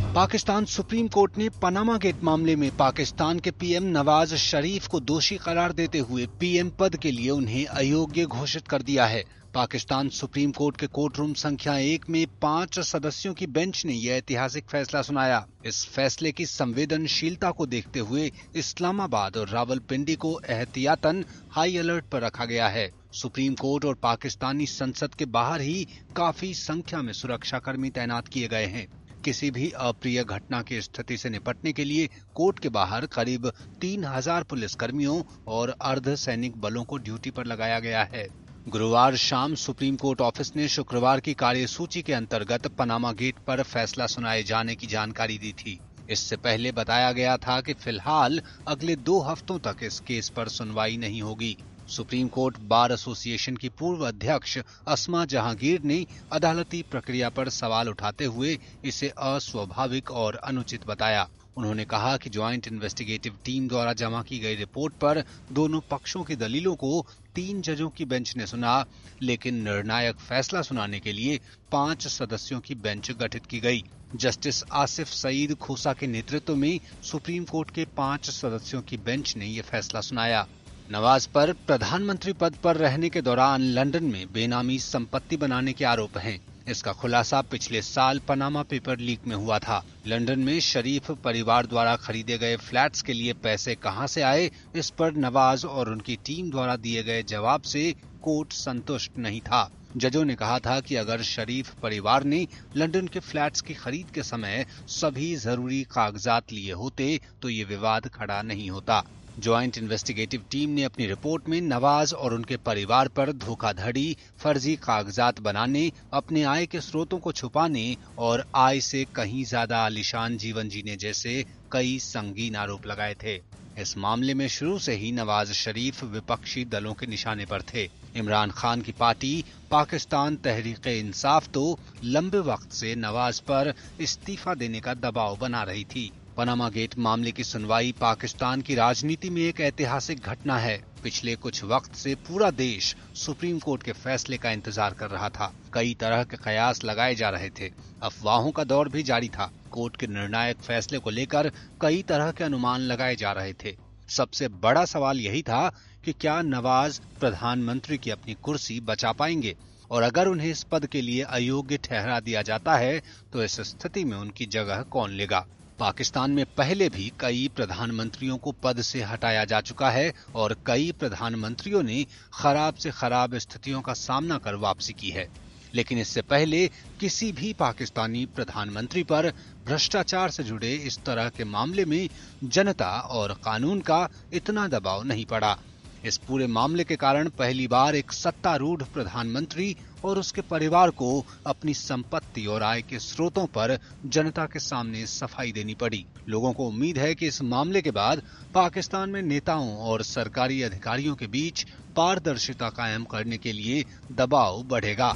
Pakistan supreme court ने Panama gate मामले में पाकिस्तान के पीएम नवाज शरीफ को दोषी करार देते हुए पीएम पद के लिए उन्हें अयोग्य घोषित कर दिया है। पाकिस्तान सुप्रीम कोर्ट के कोर्ट रूम संख्या 1 में 5 सदस्यों की बेंच ने यह ऐतिहासिक फैसला सुनाया। इस फैसले की संवेदनशीलता को देखते हुए इस्लामाबाद और रावलपिंडी को एहतियातन हाई अलर्ट पर रखा गया है। सुप्रीम कोर्ट और पाकिस्तानी संसद के बाहर ही काफी संख्या में सुरक्षाकर्मी तैनात किए गए हैं। किसी भी अप्रिय घटना की स्थिति से निपटने के लिए कोर्ट के बाहर करीब 3000 पुलिसकर्मियों और अर्ध सैनिक बलों को ड्यूटी पर लगाया गया है। गुरुवार शाम सुप्रीम कोर्ट ऑफिस ने शुक्रवार की कार्यसूची के अंतर्गत पनामा गेट पर फैसला सुनाए जाने की जानकारी दी थी। इससे पहले बताया गया था कि फिलहाल अगले 2 हफ्तों तक इस केस पर सुनवाई नहीं होगी। सुप्रीम कोर्ट बार एसोसिएशन की पूर्व अध्यक्ष अस्मा जहांगीर ने अदालती प्रक्रिया पर सवाल उठाते हुए इसे अस्वाभाविक और अनुचित बताया। उन्होंने कहा कि ज्वाइंट इन्वेस्टिगेटिव टीम द्वारा जमा की गई रिपोर्ट पर दोनों पक्षों की दलीलों को 3 जजों की बेंच ने सुना, लेकिन निर्णायक फैसला सुनाने के लिए 5 सदस्यों की बेंच गठित की गई। जस्टिस आसिफ सईद खोसा के नेतृत्व में सुप्रीम कोर्ट के 5 सदस्यों की बेंच ने यह फैसला सुनाया। नवाज पर प्रधानमंत्री पद पर रहने के दौरान लंदन में बेनामी संपत्ति बनाने के आरोप हैं। इसका खुलासा पिछले साल पनामा पेपर लीक में हुआ था। लंदन में शरीफ परिवार द्वारा खरीदे गए फ्लैट्स के लिए पैसे कहां से आए, इस पर नवाज और उनकी टीम द्वारा दिए गए जवाब से कोर्ट संतुष्ट नहीं था। जजों ने कहा था कि अगर शरीफ परिवार ने लंदन के फ्लैट्स की खरीद के समय सभी जरूरी कागजात लिए होते तो ये विवाद खड़ा नहीं होता। ज्वाइंट इन्वेस्टिगेटिव टीम ने अपनी रिपोर्ट में नवाज और उनके परिवार पर धोखाधड़ी, फर्जी कागजात बनाने, अपने आय के स्रोतों को छुपाने और आय से कहीं ज्यादा आलीशान जीवन जीने जैसे कई संगीन आरोप लगाए थे। इस मामले में शुरू से ही नवाज शरीफ विपक्षी दलों के निशाने पर थे। इमरान खान की पार्टी पाकिस्तान तहरीक-ए-इंसाफ तो लंबे वक्त से नवाज पर इस्तीफा देने का दबाव बना रही थी। पनामा गेट मामले की सुनवाई पाकिस्तान की राजनीति में एक ऐतिहासिक घटना है। पिछले कुछ वक्त से पूरा देश सुप्रीम कोर्ट के फैसले का इंतजार कर रहा था। कई तरह के कयास लगाए जा रहे थे। अफवाहों का दौर भी जारी था। कोर्ट के निर्णायक फैसले को लेकर कई तरह के अनुमान लगाए जा रहे थे। सबसे बड़ा सवाल यही था कि क्या नवाज प्रधानमंत्री की अपनी कुर्सी बचा पाएंगे, और अगर उन्हें इस पद के लिए अयोग्य ठहरा दिया जाता है तो इस स्थिति में उनकी जगह कौन लेगा। पाकिस्तान में पहले भी कई प्रधानमंत्रियों को पद से हटाया जा चुका है और कई प्रधानमंत्रियों ने खराब से खराब स्थितियों का सामना कर वापसी की है, लेकिन इससे पहले किसी भी पाकिस्तानी प्रधानमंत्री पर भ्रष्टाचार से जुड़े इस तरह के मामले में जनता और कानून का इतना दबाव नहीं पड़ा। इस पूरे मामले के कारण पहली बार एक सत्तारूढ़ प्रधानमंत्री और उसके परिवार को अपनी संपत्ति और आय के स्रोतों पर जनता के सामने सफाई देनी पड़ी। लोगों को उम्मीद है कि इस मामले के बाद पाकिस्तान में नेताओं और सरकारी अधिकारियों के बीच पारदर्शिता कायम करने के लिए दबाव बढ़ेगा।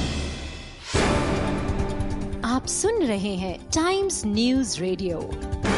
आप सुन रहे हैं टाइम्स न्यूज़ रेडियो।